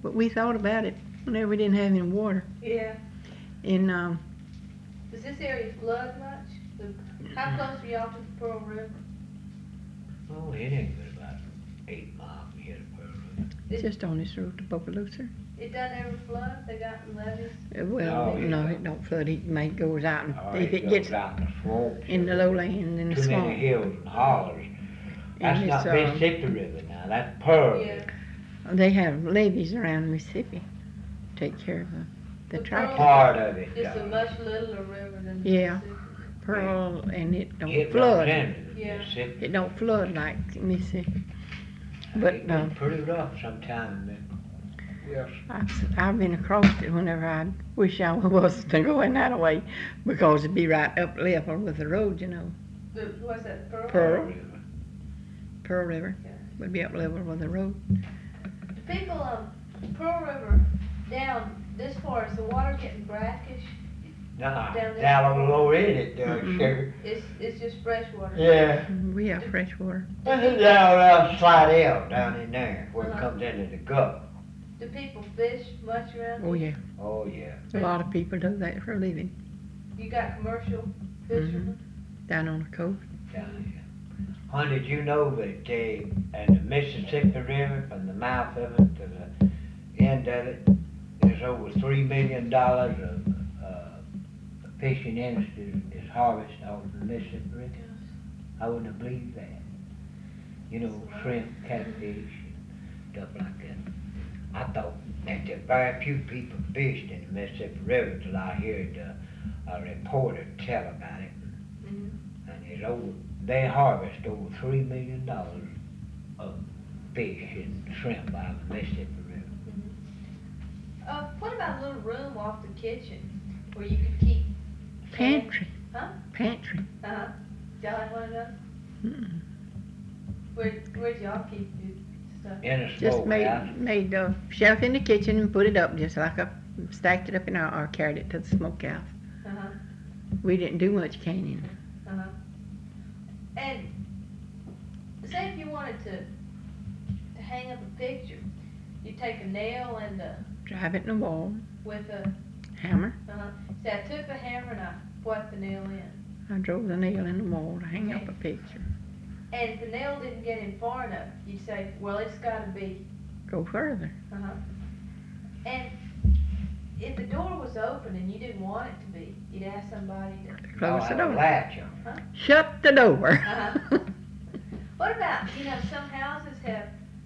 but we thought about it whenever we didn't have any water. Yeah. And Does this area flood much? How close are y'all to the Pearl River? Oh, it ain't but about 8 miles from here to Pearl River. it's just on this road to Bogalusa. It doesn't ever flood? They got levees? Well, Oh, no, yeah. it don't flood. It may goes out, and Oh, if it goes gets out in the swamps. in the lowland and the Too many swamp. hills and hollers. That's And not it's, Mississippi River now, that's Pearl Yeah. River. They have levees around Mississippi to take care of the The traffic. Part of it, It's a though. much littler river than the Yeah. Mississippi. Pearl, and it don't It runs flood. into the Yeah. Mississippi. It don't flood like Mississippi. But, It gets pretty rough sometimes, then. Yes. I've been across it whenever I wish I wasn't going that way, because it'd be right up level with the road, you know. What's that, Pearl? Pearl. River. Pearl River Yeah. would be up level with the road. The people on Pearl River down this far, is the water getting brackish? Nah, Down there. down on the lower end it does, Mm-mm. sugar. It's just fresh water? Yeah. We have fresh water. This is down around Slidell, down in there, where it Uh-huh. comes into the gut. Do people fish much around Oh, here? yeah. Oh, yeah. A lot of people do that for a living You got commercial fishermen? down on the coast. Down here. Hon, did you know that in the Mississippi River, from the mouth of it to the end of it, there's over $3 million of fishing industry is harvested off the Mississippi River? I wouldn't have believed that. You know, shrimp, catfish, and stuff like that. I thought that there very few people fished in the Mississippi River till I heard a reporter tell about it. Mhm. And they harvest over $3 million of fish and shrimp out of the Mississippi River. What about a little room off the kitchen where you could keep? Pantry. Huh? Pantry. Uh-huh. Y'all have one of those? Mm-mm. Where'd y'all keep your stuff? In a Just smokehouse. made a shelf in the kitchen and put it up, just like stacked it up in or carried it to the smokehouse. Uh-huh, We didn't do much canning. uh-huh. And say if you wanted to hang up a picture, you take a nail and Drive it in the wall, with a, hammer. say I took the hammer and I put the nail in. I drove the nail in the wall to hang up a picture. And if the nail didn't get in far enough, you'd say, well, it's gotta be, Go further. And if the door was open and you didn't want it to be, you'd ask somebody to, Close the a door. latch on it. Shut the door. Uh-huh. What about, some houses have,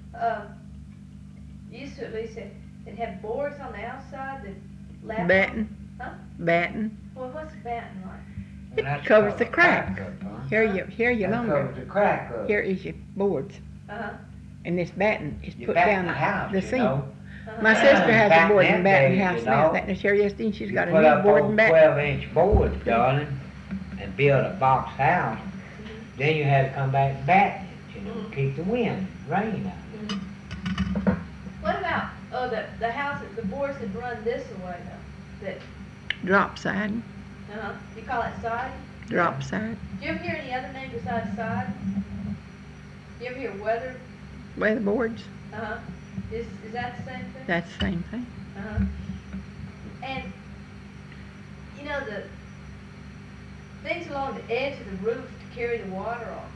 used to at least have, they'd have boards on the outside that lap. Batten. Huh? Batten. Well, what's batten like? And that's covers called the a crack. up, huh? Here you That lumber. covers the crack up. Here is your boards. Uh-huh, And this batten is You put batten down the house, the you seam. know. My uh-huh. sister has a Back board in and batten days, house you now. know, That is here yesterday. She's got a You put new up board old and batten. 12-inch boards, darling, and build a box house. Then you had to come back and batten it, Mhm. keep the wind, rain out. What about, the house, the boards that run this way though, that, Drop side. you call it siding? Drop side. Do you ever hear any other name besides siding? Do you ever hear weather? Weatherboards. Uh-huh. Is that the same thing? That's the same thing. Uh-huh. And, the things along the edge of the roof to carry the water off.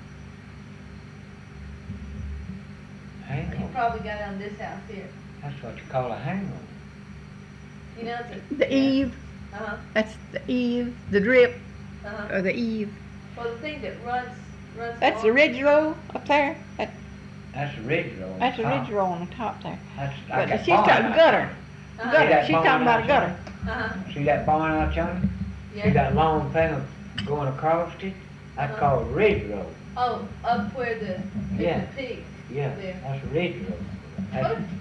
Hang You on, probably got it on this house here. that's what you call a hang on. The eave. Uh-huh, That's the eave. The drip uh-huh. or the eave. Well, the thing that runs That's the along- ridge roll up there. That's a ridge roll. That's a ridge roll on the top there. That's But like that she's barn talking out gutter. Uh-huh. Gutter. that She's barn talking about a out gutter. Uh-huh, there. See that barn out yonder? See yeah. that long thing going across it? That's Uh-huh. called a ridge roll. Oh, up where Yeah. the pig. Yeah, There. that's a ridge roll. What, That's